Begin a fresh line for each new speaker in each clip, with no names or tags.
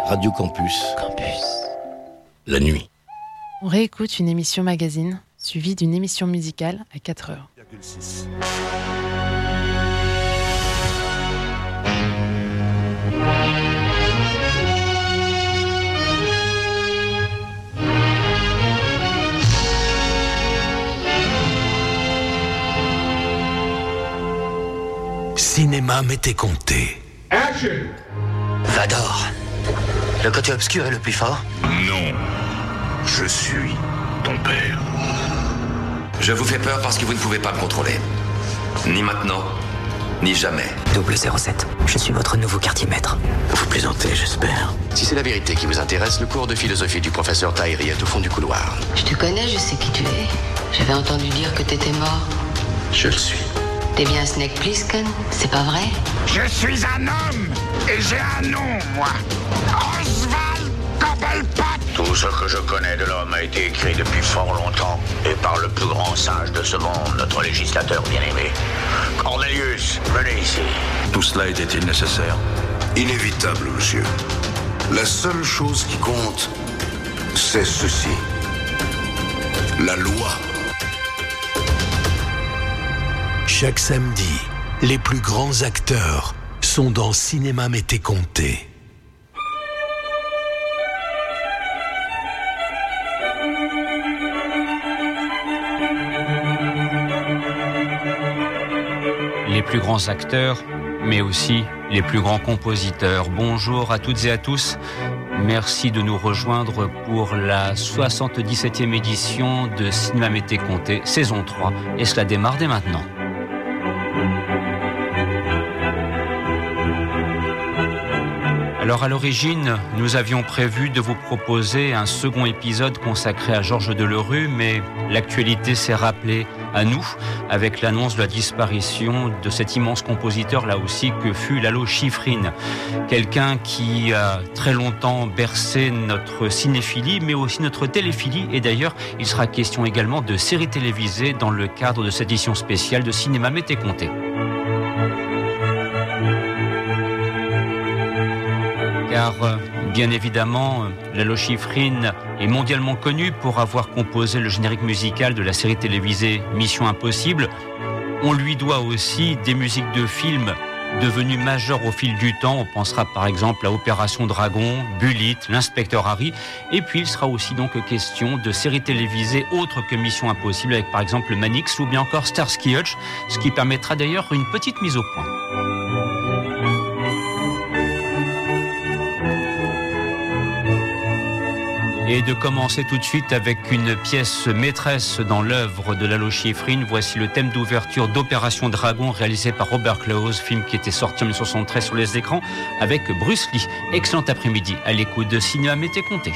Radio Campus.
Campus.
La nuit.
On réécoute une émission magazine, suivie d'une émission musicale à 4h.
Cinéma m'était compté.
Action!
Vador, le côté obscur est le plus fort?
Non. Je suis ton père.
Je vous fais peur parce que vous ne pouvez pas me contrôler. Ni maintenant, ni jamais.
007, je suis votre nouveau quartier-maître.
Vous plaisantez, j'espère. Si c'est la vérité qui vous intéresse, le cours de philosophie du professeur Tahiri est au fond du couloir.
Je te connais, je sais qui tu es. J'avais entendu dire que t'étais mort.
Je le suis.
T'es bien Snake Plissken, c'est pas vrai?
Je suis un homme et j'ai un nom, moi. Oswald Cobblepot.
Tout ce que je connais de l'homme a été écrit depuis fort longtemps et par le plus grand sage de ce monde, notre législateur bien-aimé. Cornelius, venez ici.
Tout cela était-il nécessaire?
Inévitable, monsieur. La seule chose qui compte, c'est ceci. La loi.
Chaque samedi, les plus grands acteurs sont dans Cinéma m'était compté.
Les plus grands acteurs, mais aussi les plus grands compositeurs. Bonjour à toutes et à tous. Merci de nous rejoindre pour la 77e édition de Cinéma m'était compté, saison 3. Et cela démarre dès maintenant. Alors à l'origine, nous avions prévu de vous proposer un second épisode consacré à Georges Delerue, mais l'actualité s'est rappelée à nous avec l'annonce de la disparition de cet immense compositeur là aussi que fut Lalo Schifrin. Quelqu'un qui a très longtemps bercé notre cinéphilie mais aussi notre téléphilie, et d'ailleurs il sera question également de séries télévisées dans le cadre de cette édition spéciale de Cinéma m'était compté. Car, bien évidemment, Lalo Schifrin est mondialement connu pour avoir composé le générique musical de la série télévisée Mission Impossible. On lui doit aussi des musiques de films devenues majeures au fil du temps. On pensera par exemple à Opération Dragon, Bullitt, l'Inspecteur Harry. Et puis il sera aussi donc question de séries télévisées autres que Mission Impossible, avec par exemple Manix ou bien encore Starsky Hutch, ce qui permettra d'ailleurs une petite mise au point. Et de commencer tout de suite avec une pièce maîtresse dans l'œuvre de Lalo Schifrin. Voici le thème d'ouverture d'Opération Dragon réalisé par Robert Close, film qui était sorti en 1973 sur les écrans avec Bruce Lee. Excellent après-midi à l'écoute de Cinéma m'était compté.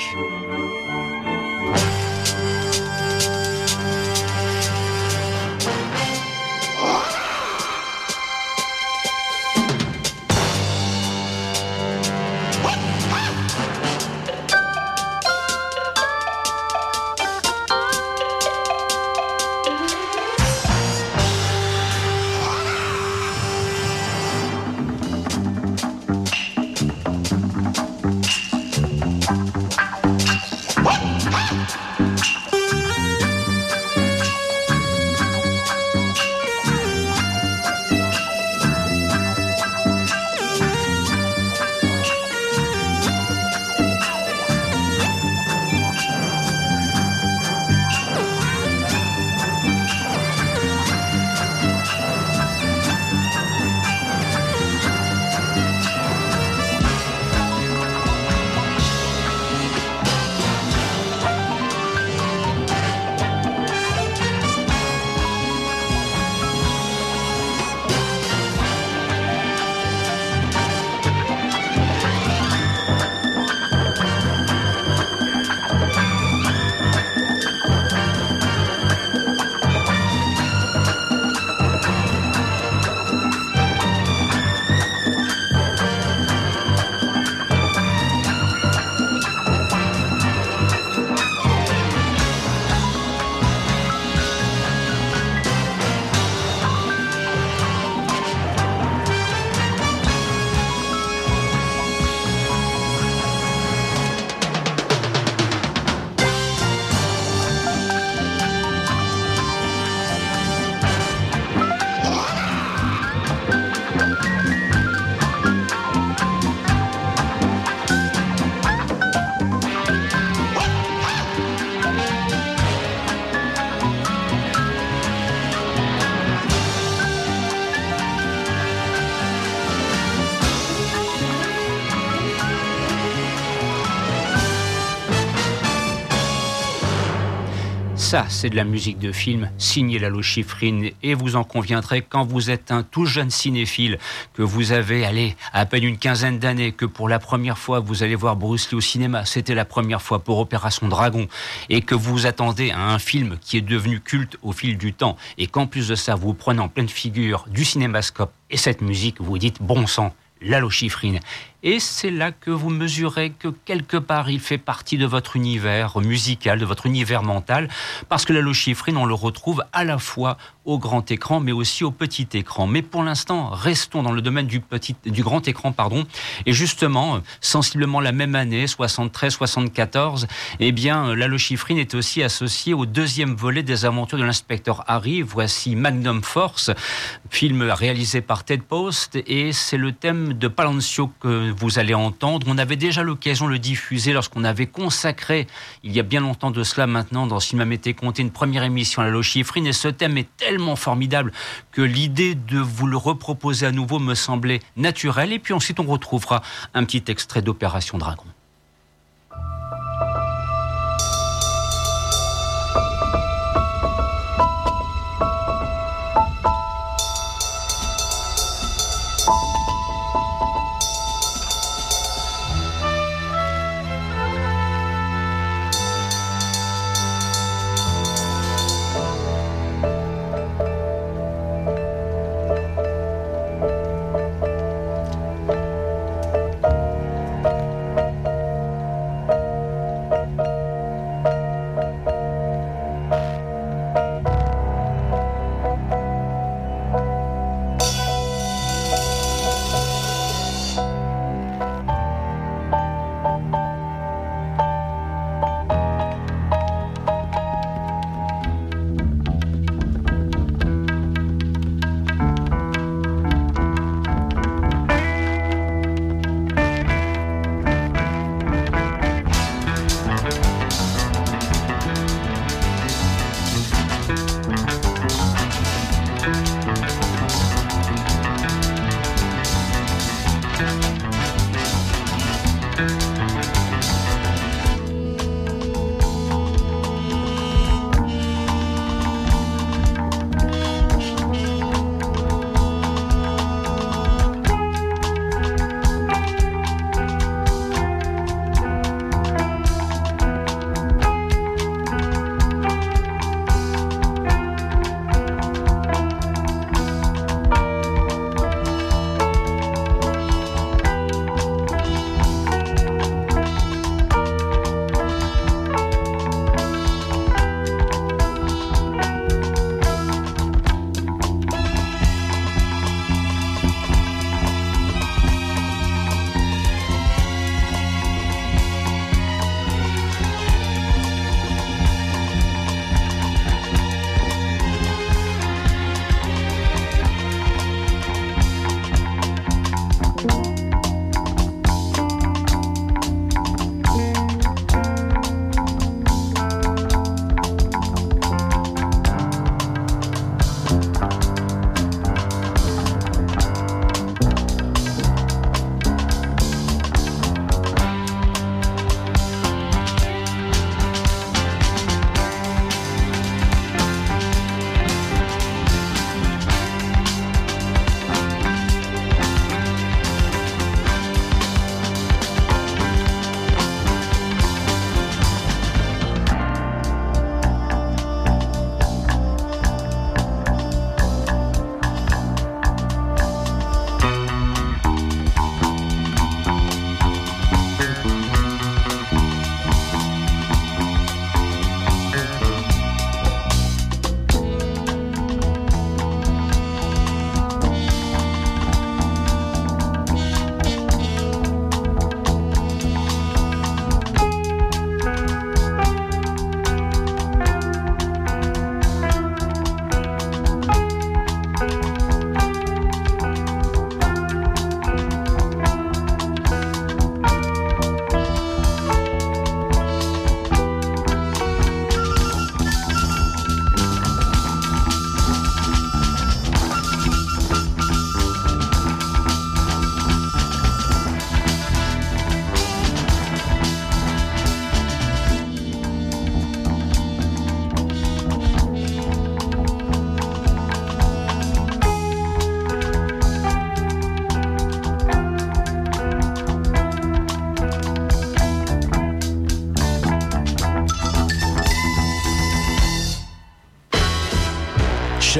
Ça, c'est de la musique de film signée Lalo Schifrin. Et vous en conviendrez, quand vous êtes un tout jeune cinéphile, que vous avez, à peine une quinzaine d'années, que pour la première fois, vous allez voir Bruce Lee au cinéma, c'était la première fois pour Opération Dragon, et que vous attendez à un film qui est devenu culte au fil du temps, et qu'en plus de ça, vous prenez en pleine figure du cinémascope et cette musique, vous dites bon sang, Lalo Schifrin. Et c'est là que vous mesurez que quelque part il fait partie de votre univers musical, de votre univers mental, parce que Lalo Schifrin, on le retrouve à la fois au grand écran, mais aussi au petit écran. Mais pour l'instant, restons dans le domaine du grand écran, Et justement, sensiblement la même année, 73-74, Lalo Schifrin est aussi associé au deuxième volet des aventures de l'inspecteur Harry. Voici Magnum Force, film réalisé par Ted Post, et c'est le thème de Palancio que vous allez entendre. On avait déjà l'occasion de le diffuser lorsqu'on avait consacré, il y a bien longtemps de cela maintenant, dans Cinéma m'était compté, une première émission à Lalo Schifrin, et ce thème est tellement formidable que l'idée de vous le reproposer à nouveau me semblait naturelle. Et puis ensuite, on retrouvera un petit extrait d'Opération Dragon.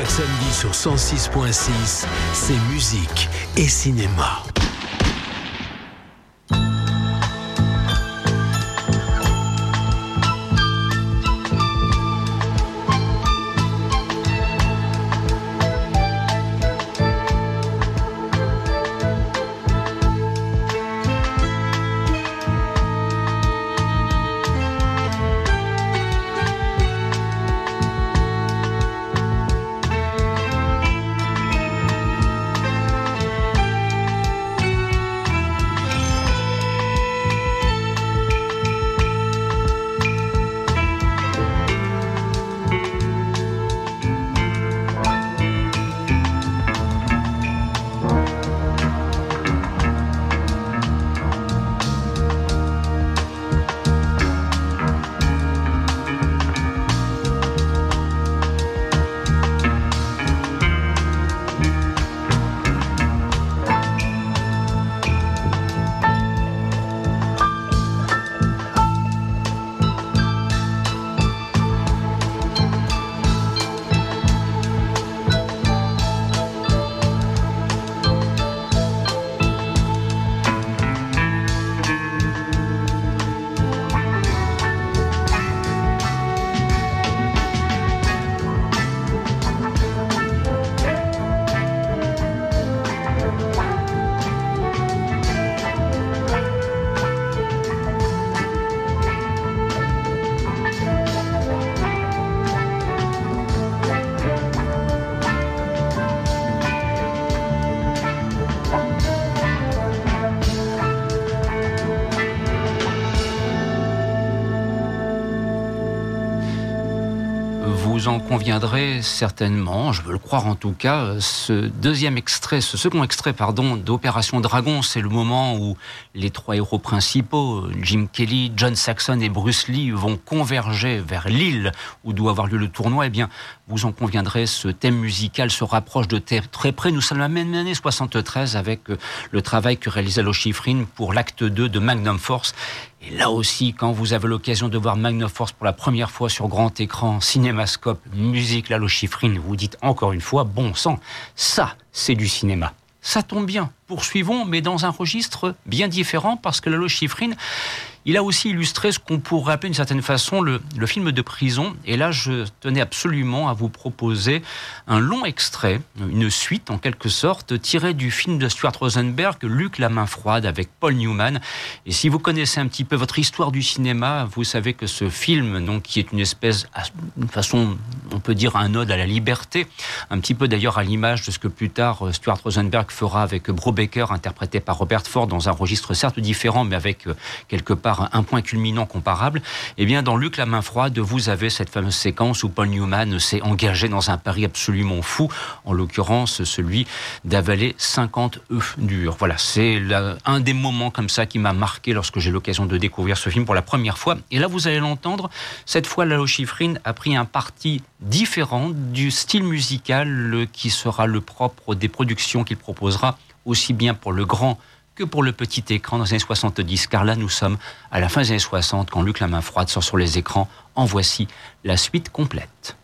Chaque samedi sur 106.6, c'est musique et cinéma.
Vous en conviendrez certainement, je veux le croire en tout cas, ce second extrait d'Opération Dragon, c'est le moment où les trois héros principaux, Jim Kelly, John Saxon et Bruce Lee, vont converger vers l'île où doit avoir lieu le tournoi. Eh bien, vous en conviendrez, ce thème musical se rapproche de très près. Nous sommes la même année 73 avec le travail que réalisait Lalo Schifrin pour l'acte 2 de Magnum Force. Et là aussi, quand vous avez l'occasion de voir Magnum Force pour la première fois sur grand écran, cinémascope, musique, Lalo Schifrin, vous dites encore une fois, bon sang, ça, c'est du cinéma. Ça tombe bien. Poursuivons, mais dans un registre bien différent, parce que Lalo Schifrin, il a aussi illustré ce qu'on pourrait appeler d'une certaine façon le film de prison. Et là, je tenais absolument à vous proposer un long extrait, une suite en quelque sorte, tiré du film de Stuart Rosenberg, Luc la main froide, avec Paul Newman. Et si vous connaissez un petit peu votre histoire du cinéma, vous savez que ce film, donc, qui est une espèce, d'une façon, on peut dire, un ode à la liberté, un petit peu d'ailleurs à l'image de ce que plus tard Stuart Rosenberg fera avec Brubaker, interprété par Robert Ford, dans un registre certes différent, mais avec quelque part un point culminant comparable. Eh bien, dans Luc la main froide, vous avez cette fameuse séquence où Paul Newman s'est engagé dans un pari absolument fou, en l'occurrence celui d'avaler 50 œufs durs. Voilà, c'est un des moments comme ça qui m'a marqué lorsque j'ai l'occasion de découvrir ce film pour la première fois. Et là, vous allez l'entendre, cette fois, Lalo Schifrin a pris un parti différent du style musical qui sera le propre des productions qu'il proposera, aussi bien pour le grand que pour le petit écran dans les années 70, car là nous sommes à la fin des années 60 quand Luc la main froide sort sur les écrans. En voici la suite complète.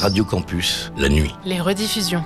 Radio Campus, la nuit.
Les rediffusions.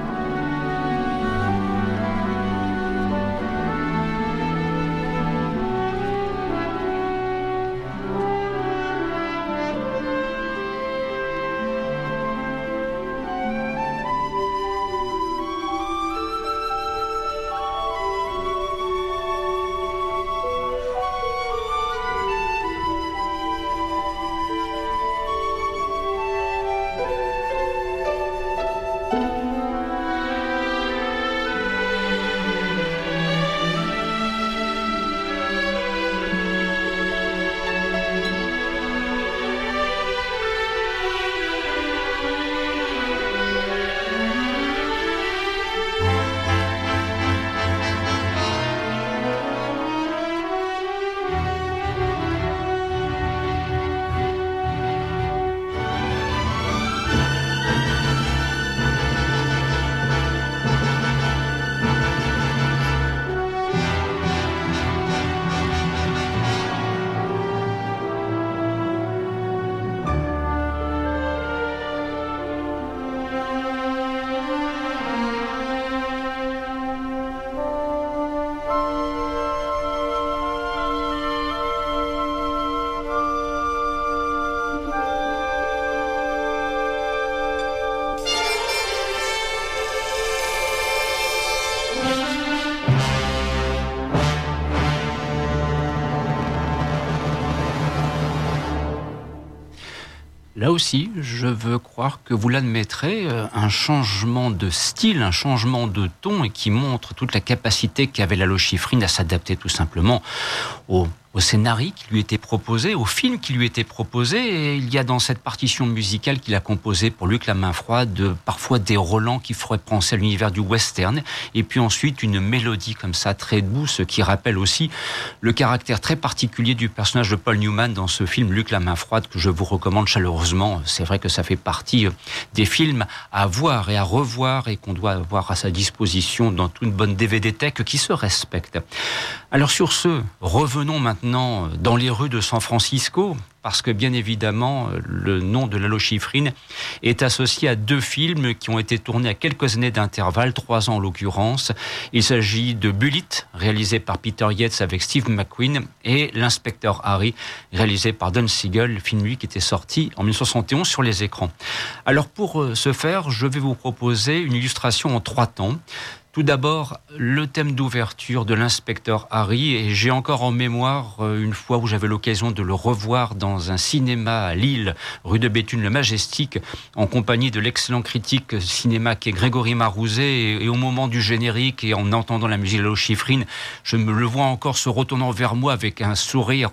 Là aussi, je veux croire que vous l'admettrez, un changement de style, un changement de ton et qui montre toute la capacité qu'avait Lalo Schifrin à s'adapter tout simplement au scénario qui lui était proposé, au film qui lui était proposé. Et il y a dans cette partition musicale qu'il a composée pour Luc La Main Froide parfois des relents qui feraient penser à l'univers du western, et puis ensuite une mélodie comme ça très douce qui rappelle aussi le caractère très particulier du personnage de Paul Newman dans ce film Luc La Main Froide que je vous recommande chaleureusement. C'est vrai que ça fait partie des films à voir et à revoir et qu'on doit avoir à sa disposition dans toute une bonne DVD Tech qui se respecte. Alors sur ce, revenons maintenant dans les rues de San Francisco, parce que bien évidemment, le nom de Lalo Schifrin est associé à deux films qui ont été tournés à quelques années d'intervalle, 3 ans en l'occurrence. Il s'agit de Bullitt, réalisé par Peter Yates avec Steve McQueen, et L'inspecteur Harry, réalisé par Don Siegel, film lui qui était sorti en 1971 sur les écrans. Alors pour ce faire, je vais vous proposer une illustration en 3 temps. Tout d'abord, le thème d'ouverture de L'inspecteur Harry, et j'ai encore en mémoire une fois où j'avais l'occasion de le revoir dans un cinéma à Lille, rue de Béthune, le Majestic, en compagnie de l'excellent critique cinéma qui est Grégory Marouzet, et au moment du générique et en entendant la musique de Lalo Schifrin, je me le vois encore se retournant vers moi avec un sourire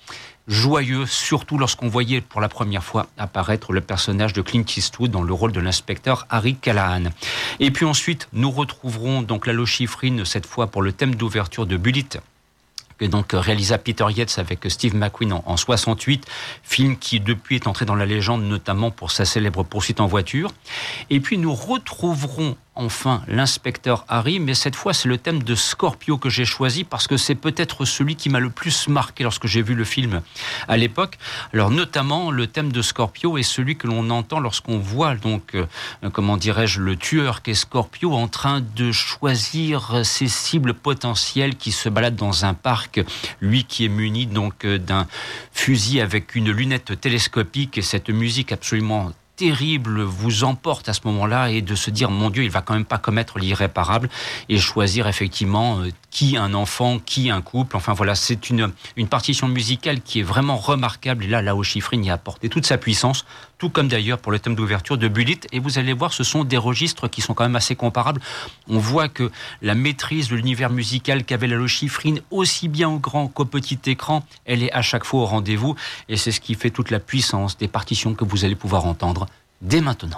joyeux, surtout lorsqu'on voyait pour la première fois apparaître le personnage de Clint Eastwood dans le rôle de l'inspecteur Harry Callahan. Et puis ensuite, nous retrouverons donc Lalo Schifrin, cette fois pour le thème d'ouverture de Bullitt, que donc réalisa Peter Yates avec Steve McQueen en 68, film qui depuis est entré dans la légende, notamment pour sa célèbre poursuite en voiture. Et puis nous retrouverons enfin l'inspecteur Harry, mais cette fois c'est le thème de Scorpio que j'ai choisi parce que c'est peut-être celui qui m'a le plus marqué lorsque j'ai vu le film à l'époque. Alors notamment le thème de Scorpio est celui que l'on entend lorsqu'on voit donc le tueur qu'est Scorpio en train de choisir ses cibles potentielles qui se baladent dans un parc, lui qui est muni donc d'un fusil avec une lunette télescopique, et cette musique absolument terrible vous emporte à ce moment-là, et de se dire mon Dieu, il va quand même pas commettre l'irréparable et choisir effectivement qui un enfant, qui un couple. Enfin voilà, c'est une partition musicale qui est vraiment remarquable, et là Lalo Schifrin y a apporté toute sa puissance, tout comme d'ailleurs pour le thème d'ouverture de Bullitt. Et vous allez voir, ce sont des registres qui sont quand même assez comparables. On voit que la maîtrise de l'univers musical qu'avait Lalo Schifrin, aussi bien au grand qu'au petit écran, elle est à chaque fois au rendez-vous, et c'est ce qui fait toute la puissance des partitions que vous allez pouvoir entendre dès maintenant.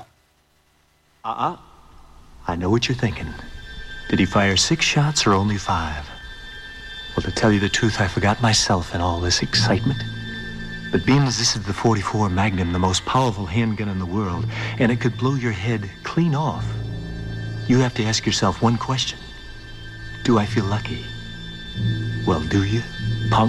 I know what you're thinking. Did he fire 6 shots or only 5? Well, to tell you the truth, I forgot myself in all this excitement. But being as this is the .44 Magnum, the most powerful handgun in the world, and it could blow your head clean off, you have to ask yourself one question. Do I feel lucky? Well, do you, punk?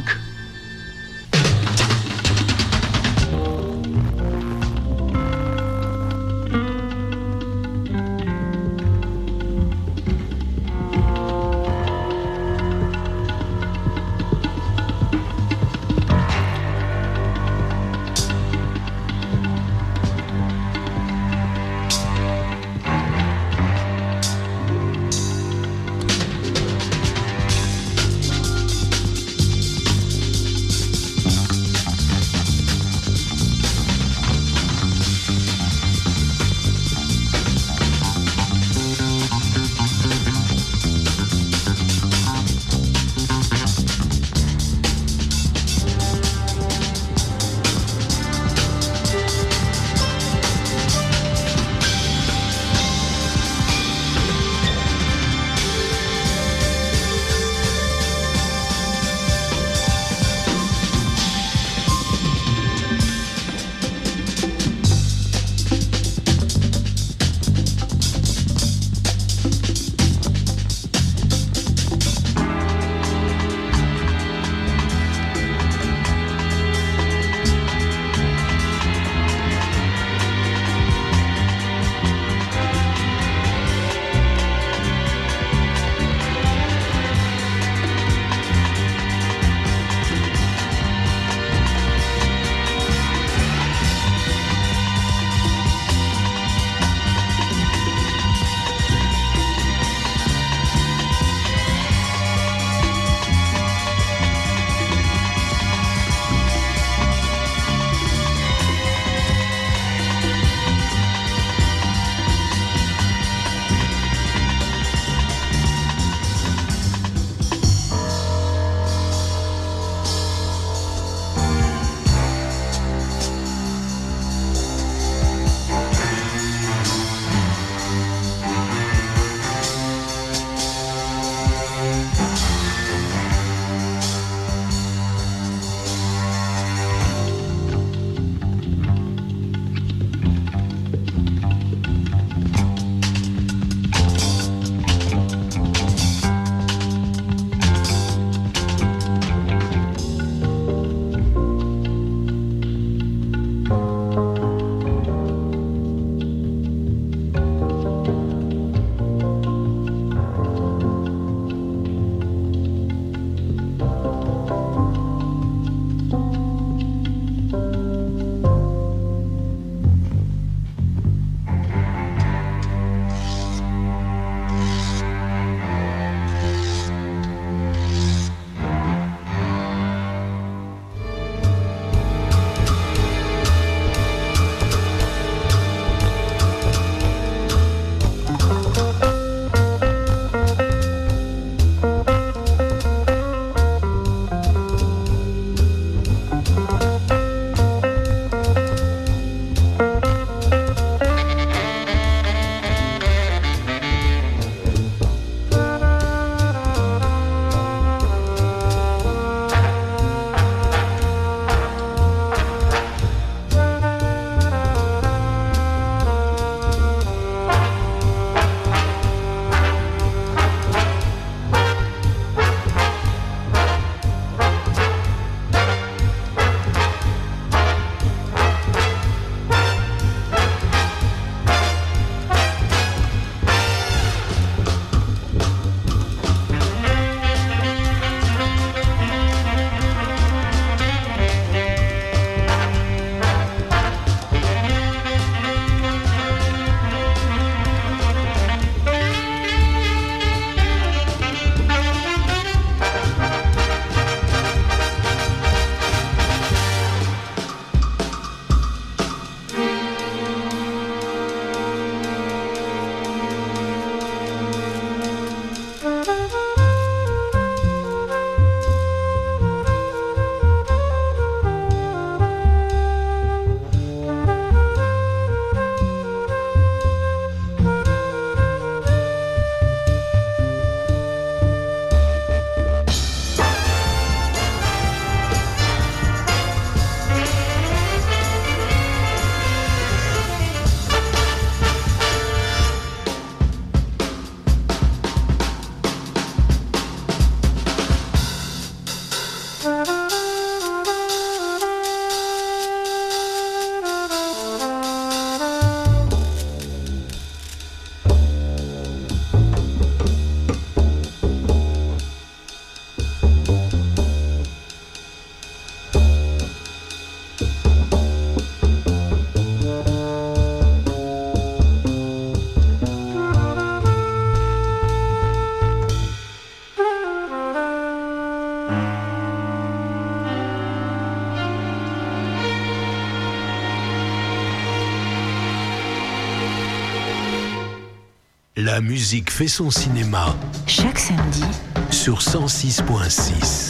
La musique fait son cinéma.
Chaque samedi.
Sur 106.6.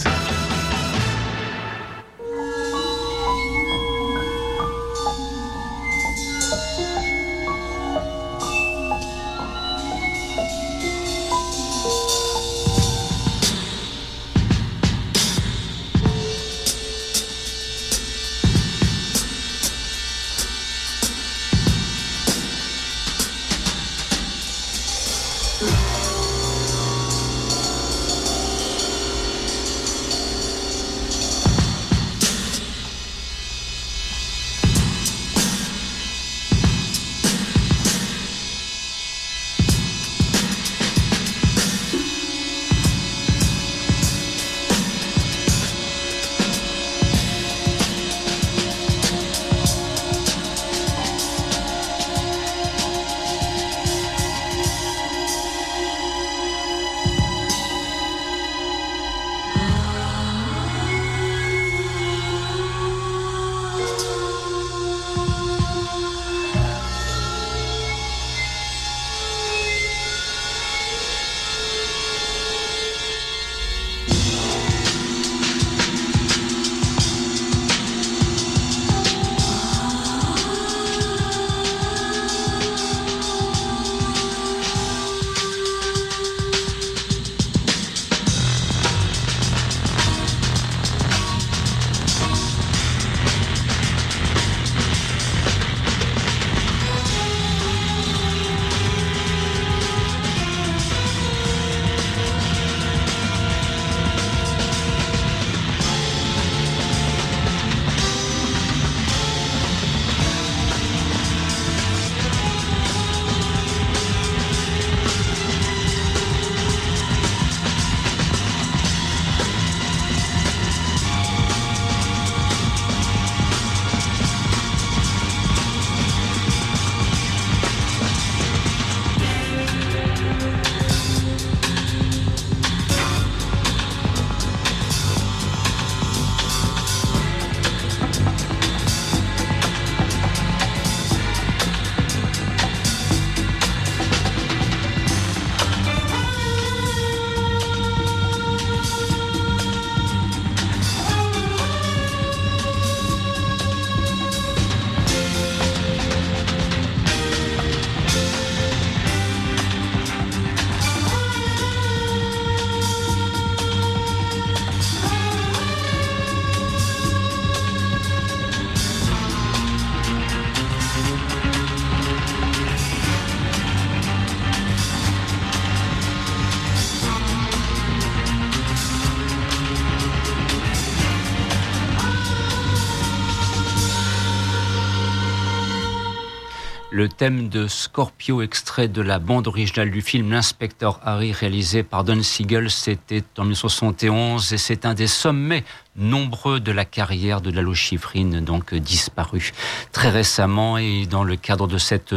Le thème de Scorpio, extrait de la bande originale du film L'Inspecteur Harry, réalisé par Don Siegel, c'était en 1971 et c'est un des sommets nombreux de la carrière de Lalo Schifrin, donc disparu très récemment. Et dans le cadre de cette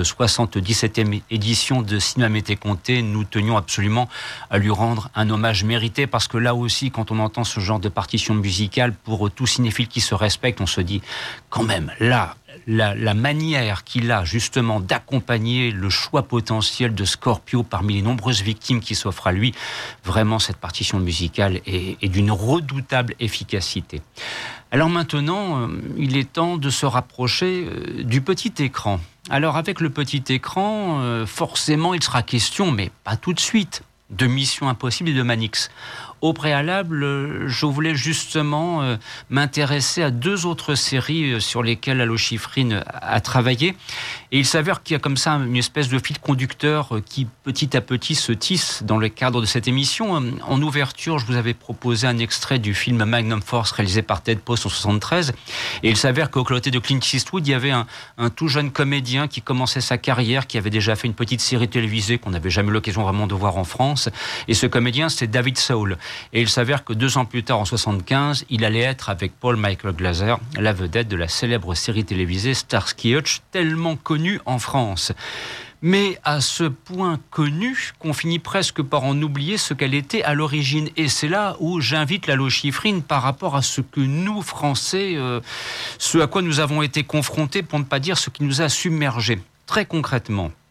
77e édition de Cinéma m'était compté, nous tenions absolument à lui rendre un hommage mérité, parce que là aussi, quand on entend ce genre de partition musicale, pour tout cinéphile qui se respecte, on se dit quand même, là, la manière qu'il a justement d'accompagner le choix potentiel de Scorpio parmi les nombreuses victimes qui s'offrent à lui, vraiment cette partition musicale est d'une redoutable efficacité. Alors maintenant, il est temps de se rapprocher du petit écran. Alors avec le petit écran, forcément il sera question, mais pas tout de suite, de Mission Impossible et de Manix. Au préalable, je voulais justement m'intéresser à deux autres séries sur lesquelles Lalo Schifrin a travaillé. Et il s'avère qu'il y a comme ça une espèce de fil conducteur qui petit à petit se tisse dans le cadre de cette émission. En ouverture, je vous avais proposé un extrait du film Magnum Force réalisé par Ted Post en 1973. Et il s'avère qu'au côté de Clint Eastwood, il y avait un tout jeune comédien qui commençait sa carrière, qui avait déjà fait une petite série télévisée qu'on n'avait jamais eu l'occasion vraiment de voir en France. Et ce comédien, c'est David Soul. Et il s'avère que 2 ans plus tard, en 1975, il allait être avec Paul Michael Glaser, la vedette de la célèbre série télévisée Starsky Hutch, tellement connue en France. Mais à ce point connue qu'on finit presque par en oublier ce qu'elle était à l'origine. Et c'est là où j'invite Lalo Schifrin par rapport à ce que nous, Français, ce à quoi nous avons été confrontés, pour ne pas dire ce qui nous a submergés. Très concrètement,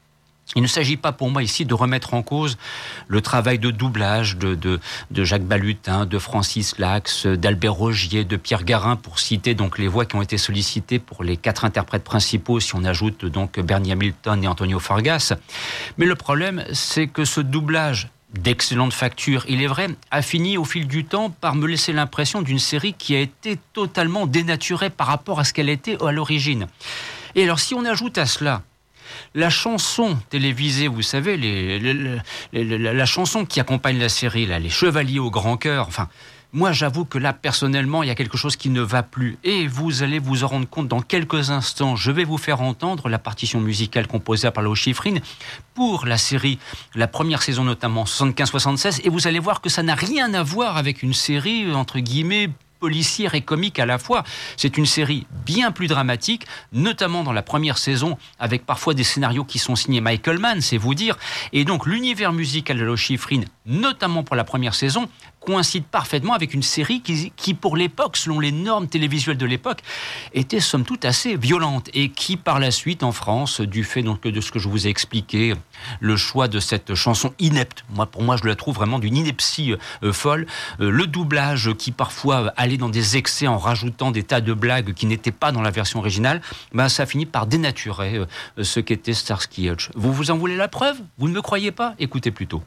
Il ne s'agit pas pour moi ici de remettre en cause le travail de doublage de Jacques Balutin, de Francis Lax, d'Albert Rogier, de Pierre Garin, pour citer donc les voix qui ont été sollicitées pour les 4 interprètes principaux, si on ajoute donc Bernie Hamilton et Antonio Fargas. Mais le problème, c'est que ce doublage d'excellente facture, il est vrai, a fini au fil du temps par me laisser l'impression d'une série qui a été totalement dénaturée par rapport à ce qu'elle était à l'origine. Et alors, si on ajoute à cela la chanson télévisée, vous savez, la chanson qui accompagne la série, là, les Chevaliers au grand cœur, enfin, moi j'avoue que là, personnellement, il y a quelque chose qui ne va plus. Et vous allez vous en rendre compte dans quelques instants. Je vais vous faire entendre la partition musicale composée par Lalo Schifrin pour la série, la première saison notamment, 75-76, et vous allez voir que ça n'a rien à voir avec une série, entre guillemets, policière et comique à la fois. C'est une série bien plus dramatique, notamment dans la première saison, avec parfois des scénarios qui sont signés Michael Mann, c'est vous dire. Et donc l'univers musical de Lalo Schifrin, notamment pour la première saison, coïncide parfaitement avec une série qui, pour l'époque, selon les normes télévisuelles de l'époque, était somme toute assez violente et qui, par la suite, en France, du fait donc de ce que je vous ai expliqué, le choix de cette chanson inepte, pour moi, je la trouve vraiment d'une ineptie folle, le doublage qui, parfois, allait dans des excès en rajoutant des tas de blagues qui n'étaient pas dans la version originale, ça finit par dénaturer ce qu'était Starsky Hutch. Vous en voulez la preuve ? Vous ne me croyez pas ? Écoutez plutôt.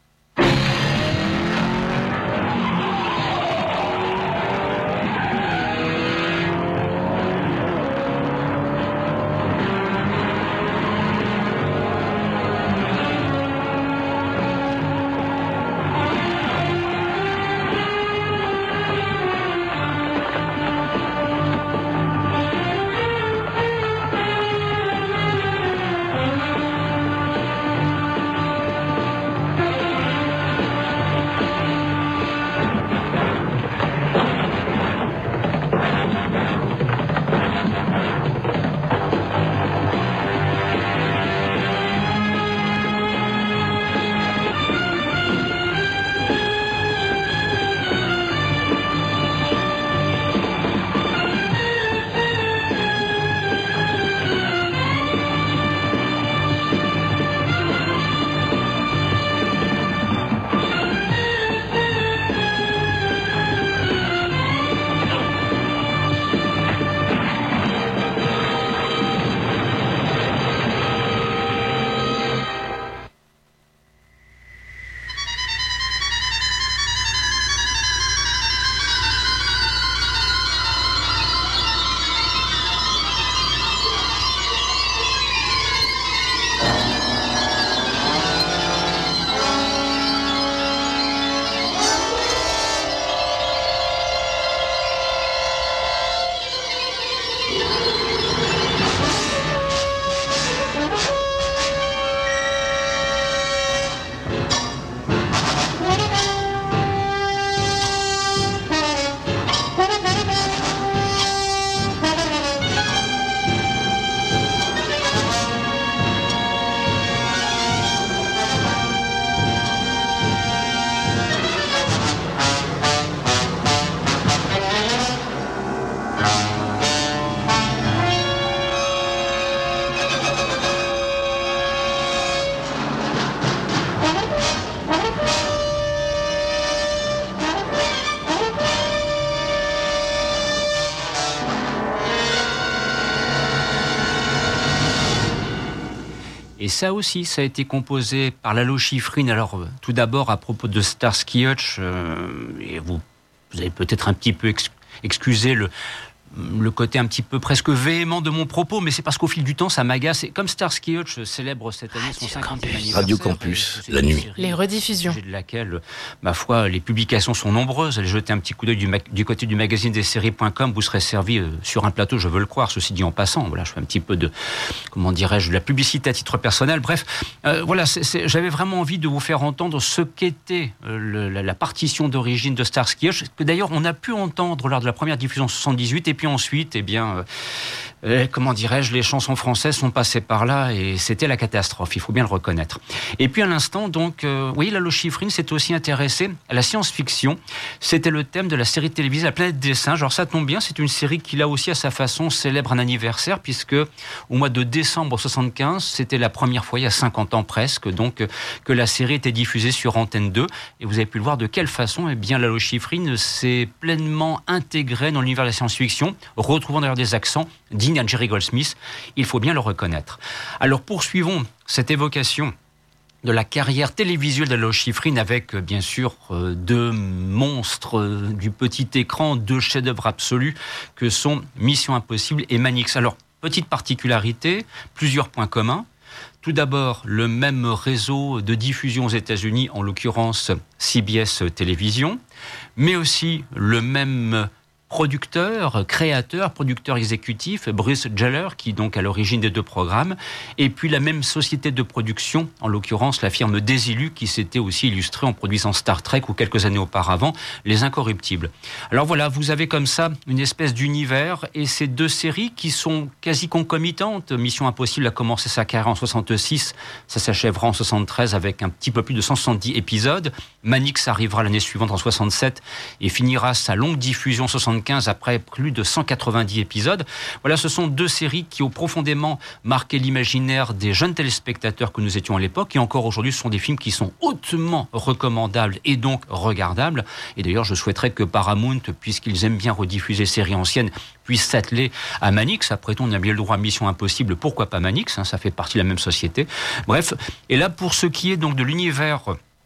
Et ça aussi, ça a été composé par Lalo Schifrin. Alors, tout d'abord, à propos de Starsky Hutch, et vous allez peut-être un petit peu excuser le côté un petit peu presque véhément de mon propos, mais c'est parce qu'au fil du temps, ça m'agace. Et comme Starsky Hutch célèbre cette année son 50e anniversaire.
Radio Campus, la nuit.
Les rediffusions.
De laquelle, ma foi, les publications sont nombreuses. Allez jeter un petit coup d'œil du côté du magazine des séries.com. Vous serez servi sur un plateau, je veux le croire, ceci dit en passant. Voilà, je fais un petit peu de, comment dirais-je, de la publicité à titre personnel. Bref, voilà, j'avais vraiment envie de vous faire entendre ce qu'était la partition d'origine de Starsky Hutch, que d'ailleurs on a pu entendre lors de la première diffusion en 78, et puis ensuite, comment dirais-je, les chansons françaises sont passées par là et c'était la catastrophe, il faut bien le reconnaître. Et puis à l'instant, donc, oui, Lalo Schifrin s'est aussi intéressé à la science-fiction. C'était le thème de la série télévisée La Planète des Singes. Alors ça tombe bien, c'est une série qui là aussi à sa façon célèbre un anniversaire, puisque au mois de décembre 75, c'était la première fois il y a 50 ans presque, donc que la série était diffusée sur Antenne 2. Et vous avez pu le voir de quelle façon, eh bien, Lalo Schifrin s'est pleinement intégré dans l'univers de la science-fiction, retrouvant d'ailleurs des accents dignes à Jerry Goldsmith, il faut bien le reconnaître. Alors poursuivons cette évocation de la carrière télévisuelle de Lalo Schifrin avec, bien sûr, deux monstres du petit écran, deux chefs-d'œuvre absolus que sont Mission Impossible et Manix. Alors, petite particularité, plusieurs points communs. Tout d'abord, le même réseau de diffusion aux États-Unis, en l'occurrence CBS Télévision, mais aussi le même producteur exécutif, Bruce Geller, qui est donc à l'origine des deux programmes, et puis la même société de production, en l'occurrence la firme Desilu, qui s'était aussi illustrée en produisant Star Trek ou quelques années auparavant, Les Incorruptibles. Alors voilà, vous avez comme ça une espèce d'univers, et ces deux séries qui sont quasi concomitantes. Mission Impossible a commencé sa carrière en 66, ça s'achèvera en 73 avec un petit peu plus de 170 épisodes. Manix arrivera l'année suivante en 67 et finira sa longue diffusion en 75 après plus de 190 épisodes. Voilà, ce sont deux séries qui ont profondément marqué l'imaginaire des jeunes téléspectateurs que nous étions à l'époque, et encore aujourd'hui, ce sont des films qui sont hautement recommandables et donc regardables. Et d'ailleurs, je souhaiterais que Paramount, puisqu'ils aiment bien rediffuser séries anciennes, puisse s'atteler à Manix. Après tout, on a bien le droit à Mission Impossible, pourquoi pas Manix, ça fait partie de la même société. Bref, et là, pour ce qui est donc de l'univers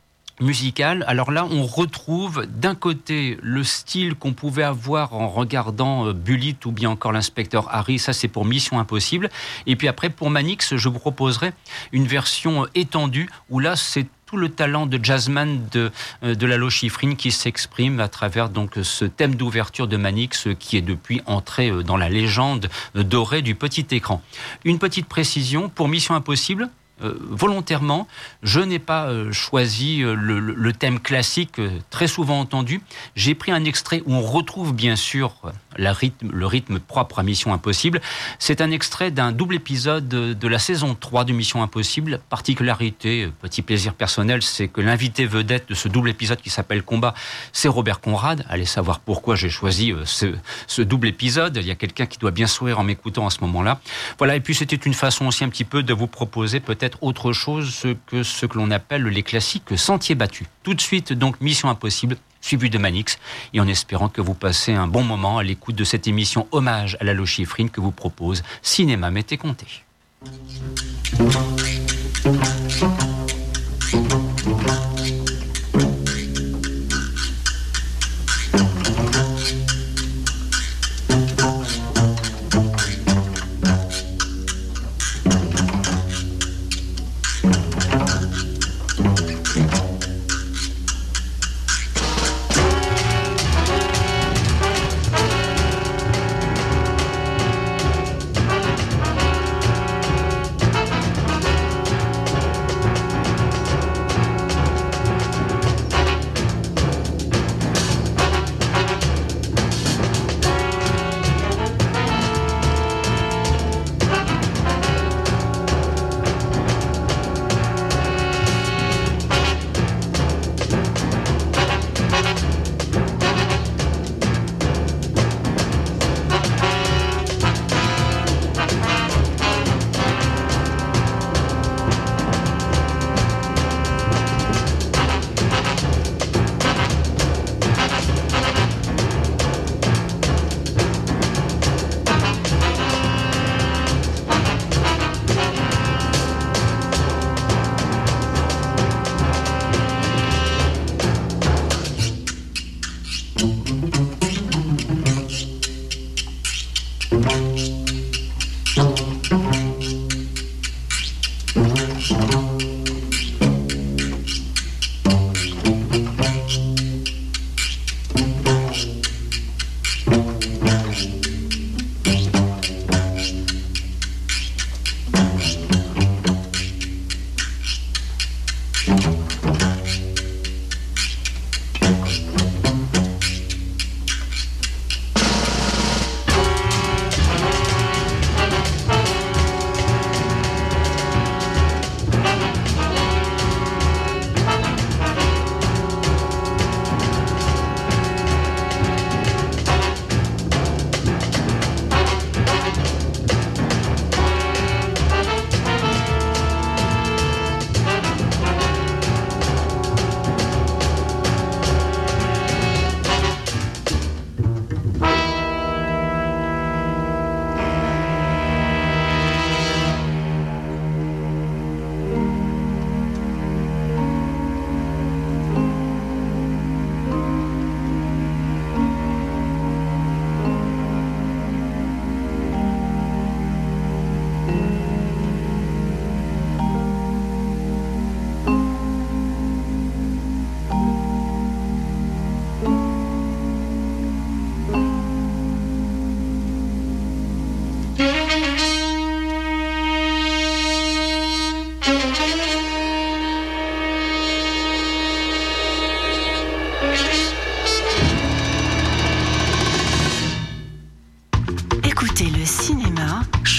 musical, alors là on retrouve d'un côté le style qu'on pouvait avoir en regardant Bullitt ou bien encore l'inspecteur Harry, ça c'est pour Mission Impossible, et puis après pour Manix je vous proposerai une version étendue où là c'est tout le talent de jazzman de Lalo Schifrin qui s'exprime à travers donc ce thème d'ouverture de Manix qui est depuis entré dans la légende dorée du petit écran. Une petite précision, pour Mission Impossible, volontairement, je n'ai pas choisi le thème classique très souvent entendu. J'ai pris un extrait où on retrouve bien sûr le rythme propre à Mission Impossible. C'est un extrait d'un double épisode de la saison 3 de Mission Impossible. Particularité, petit plaisir personnel, c'est que l'invité vedette de ce double épisode qui s'appelle Combat, c'est Robert Conrad. Allez savoir pourquoi j'ai choisi ce double épisode. Il y a quelqu'un qui doit bien sourire en m'écoutant à ce moment-là. Voilà, et puis c'était une façon aussi un petit peu de vous proposer peut-être autre chose que ce que l'on appelle les classiques sentiers battus. Tout de suite, donc, Mission Impossible, suivi de Manix, et en espérant que vous passez un bon moment à l'écoute de cette émission hommage à Lalo Schifrin que vous propose Cinéma M'était Compté.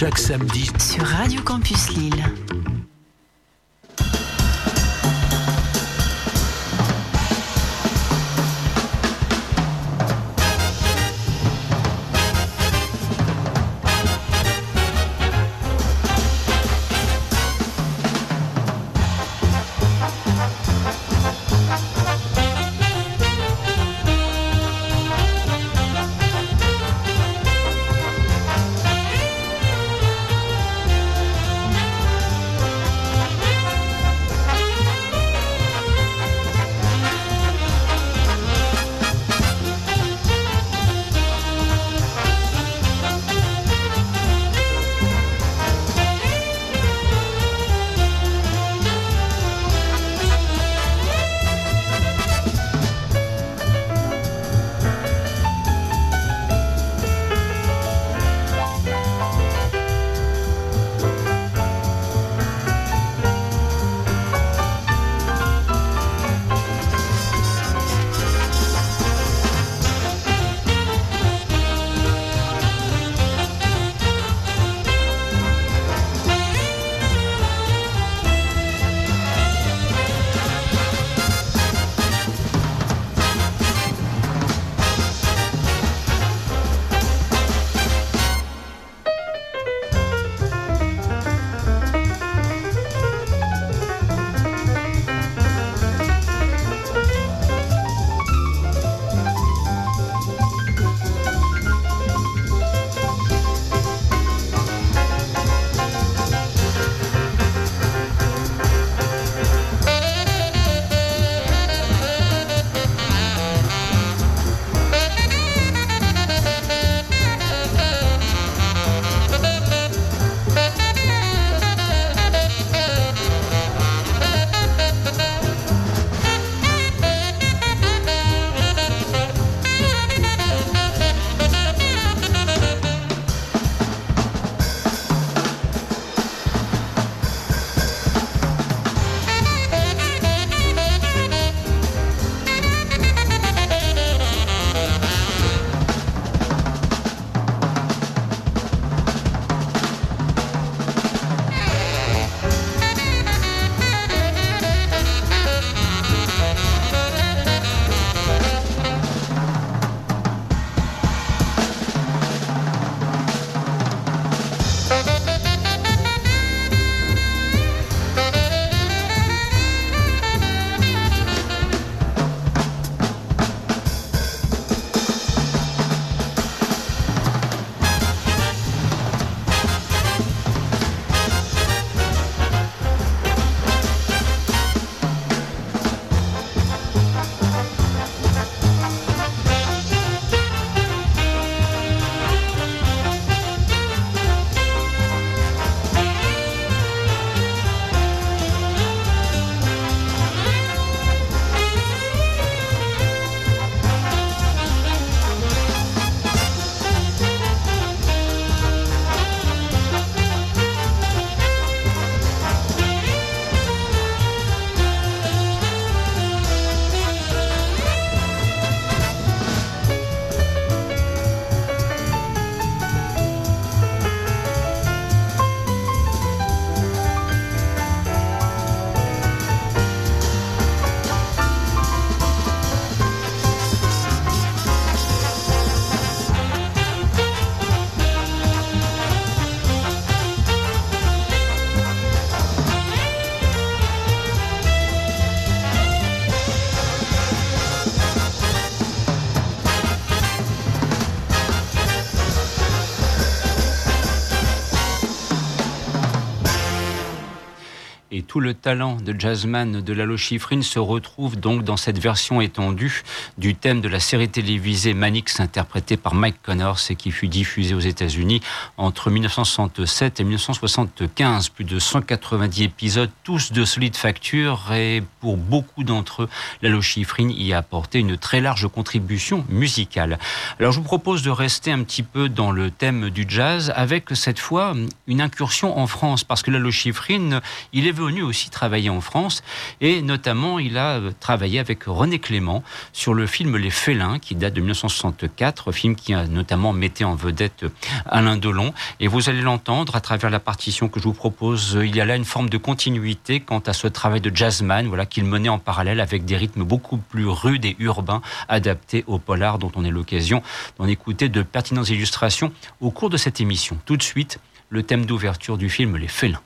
chaque samedi
sur Radio Campus Lille.
Et tout le talent de jazzman de Lalo Schifrin se retrouve donc dans cette version étendue du thème de la série télévisée Mannix, interprétée par Mike Connors et qui fut diffusée aux États-Unis entre 1967 et 1975. Plus de 190 épisodes, tous de solide facture, et pour beaucoup d'entre eux, Lalo Schifrin y a apporté une très large contribution musicale. Alors je vous propose de rester un petit peu dans le thème du jazz avec cette fois une incursion en France, parce que Lalo Schifrin, il est venu venu aussi travailler en France et notamment il a travaillé avec René Clément sur le film Les Félins qui date de 1964, film qui a notamment mettait en vedette Alain Delon. Et vous allez l'entendre à travers la partition que je vous propose. Il y a là une forme de continuité quant à ce travail de jazzman, voilà, qu'il menait en parallèle avec des rythmes beaucoup plus rudes et urbains adaptés au polar dont on a l'occasion d'en écouter de pertinentes illustrations au cours de cette émission. Tout de suite, le thème d'ouverture du film Les Félins.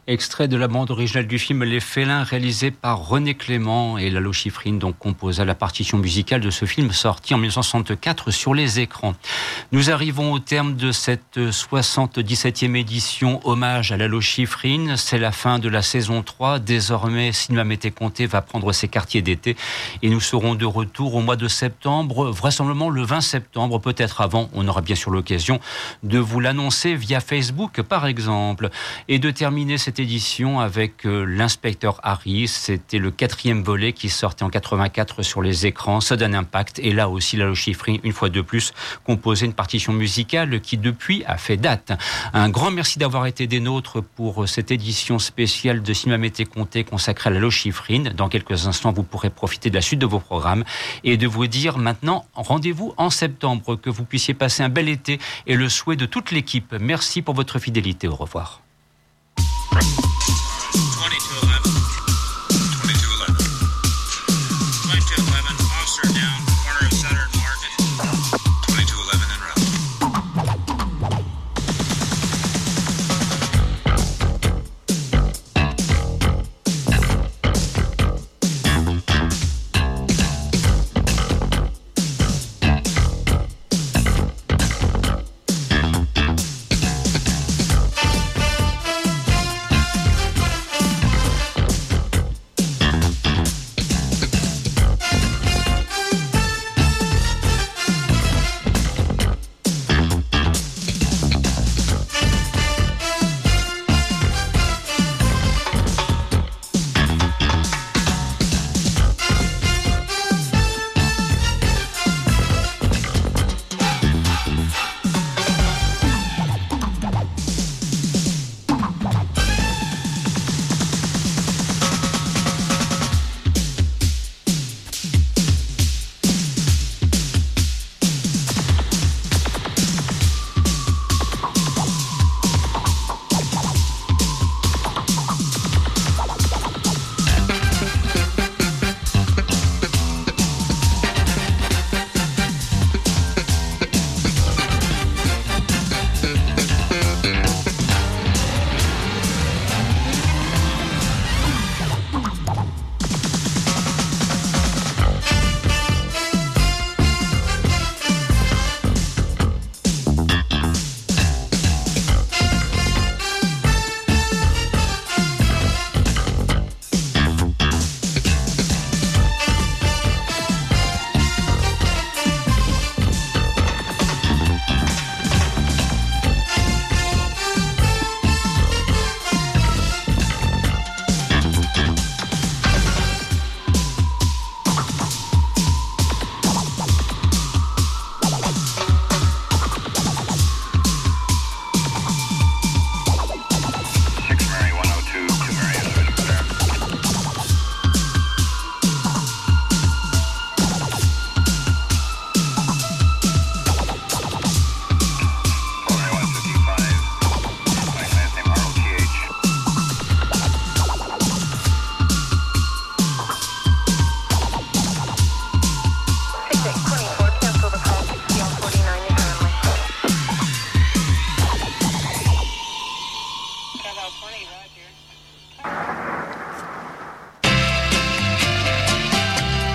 Extrait de la bande originale du film Les Félins, réalisé par René Clément, et Lalo Schifrin donc composa la partition musicale de ce film sorti en 1964 sur les écrans. Nous arrivons au terme de cette 77e édition hommage à Lalo Schifrin. C'est la fin de la saison 3. Désormais, Cinéma Mété Comté va prendre ses quartiers d'été et nous serons de retour au mois de septembre, vraisemblablement le 20 septembre, peut-être avant. On aura bien sûr l'occasion de vous l'annoncer via Facebook par exemple. Et de terminer cette édition avec l'inspecteur Harry. C'était le 4e volet qui sortait en 84 sur les écrans. Sudden Impact. Et là aussi, Lalo Schifrin, une fois de plus, composait une partition musicale qui depuis a fait date. Un grand merci d'avoir été des nôtres pour cette édition spéciale de Cinéma Mété Comté consacrée à Lalo Schifrin. Dans quelques instants, vous pourrez profiter de la suite de vos programmes et de vous dire maintenant rendez-vous en septembre, que vous puissiez passer un bel été et le souhait de toute l'équipe. Merci pour votre fidélité. Au revoir.